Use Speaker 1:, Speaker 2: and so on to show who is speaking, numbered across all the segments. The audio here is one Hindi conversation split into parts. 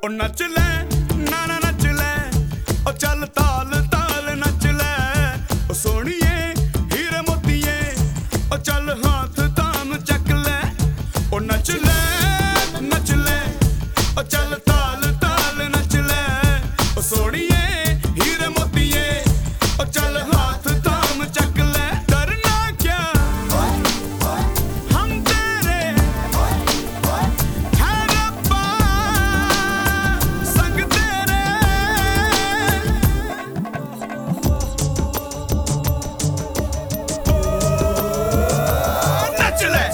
Speaker 1: ओ नच ले नाना नच ले ओ चल ताल ताल नच ले ओ सोनिए हीरे मोतिए ओ चल हाथ ताम चक ले ओ नच ले ओ चल ताल ताल नच ले ओ सोनिए हीरे मोतिए ओ चल हाथ ताम चक ले डरना क्या हम तेरे है रब्बा संग तेरे नच ले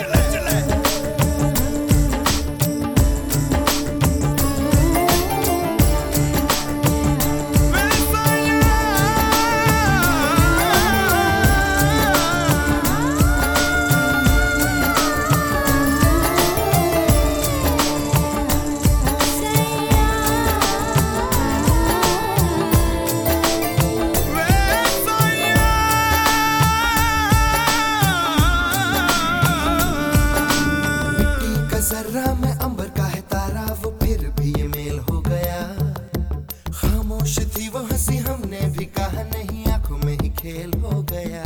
Speaker 2: जर्रा में अंबर का है तारा वो फिर भी ये मेल हो गया। खामोश थी वो हंसी हमने भी कहा नहीं आंखों में ही खेल हो गया।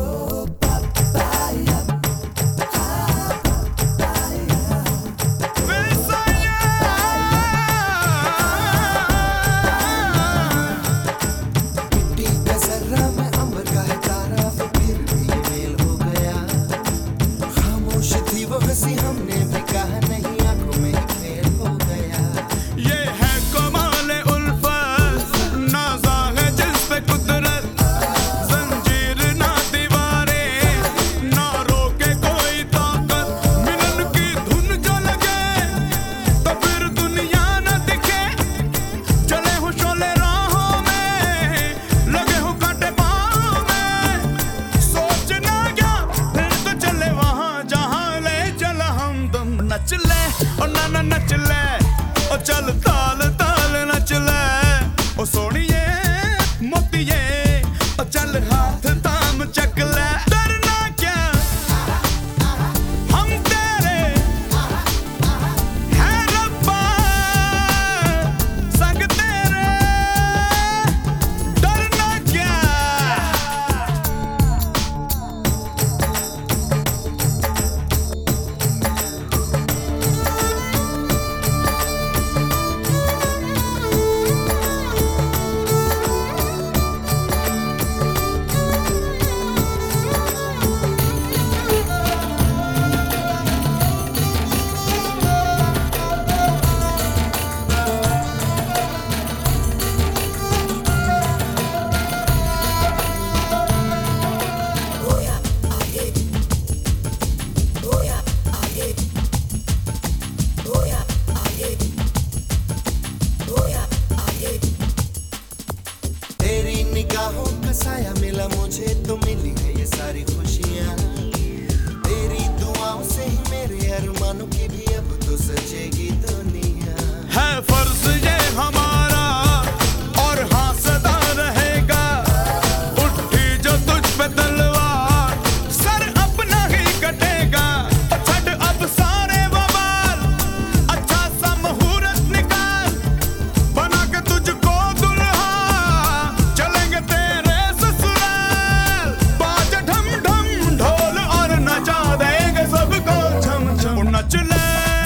Speaker 2: मिट्टी का जर्रा में अंबर का है तारा वो फिर भी ये मेल हो गया। खामोश थी वो हंसी हमने भी कहा नहीं आंखों में ही खेल हो गया।
Speaker 1: ये है कमाल उल्फत नाज़ा है जिस पे कुदरत जंजीर ना दीवारें ना रोके कोई ताकत मिलन की धुन जो लगे तो फिर दुनिया न दिखे चले हो शोले राहों में लगे हो कांटे पाँव में सोचना क्या फिर तो चले वहाँ जहाँ ले चला हमदम नच ले और नाना नच ले ओ चल ताल ताल नच ले ओ सोनिए मोतिए ओ चल हाथ ताम चक ले डरना क्या हम तेरे है रब्बा संग तेरे डरना क्या
Speaker 2: तेरी निगाहों का साया मिला मुझे तो मिली है ये सारी खुशियाँ। तेरी दुआओं से ही मेरे अरमानों की भी अब तो सजेगी दुनिया।
Speaker 1: है फर्ज ये हमारा और हाँ सदा रहेगा उठी जो तुझ पे तलवार सर अपना ही कटेगा छड़ अब सारे बवाल अच्छा सा मुहूर्त निकाल बना के तुझको दुल्हा चलेंगे तेरे ससुराल बाज ढम ढम ढोल और नचा देंगे सबको झम झम नच ले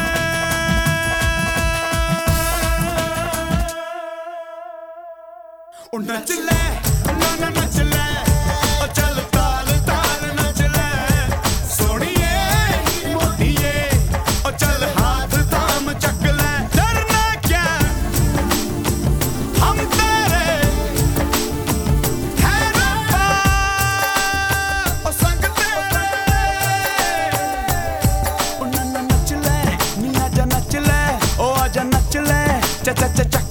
Speaker 1: नच ले नाना नच ले ओ चल ताल ताल नच ले सोनिए मोतिए ओ चल हाथ थाम चक ले डरना क्या हम तेरे है रब्बा ओ संग तेरे ओ नाना नच ले मिया जा नच ले ओ आजा नच ले चा चा चा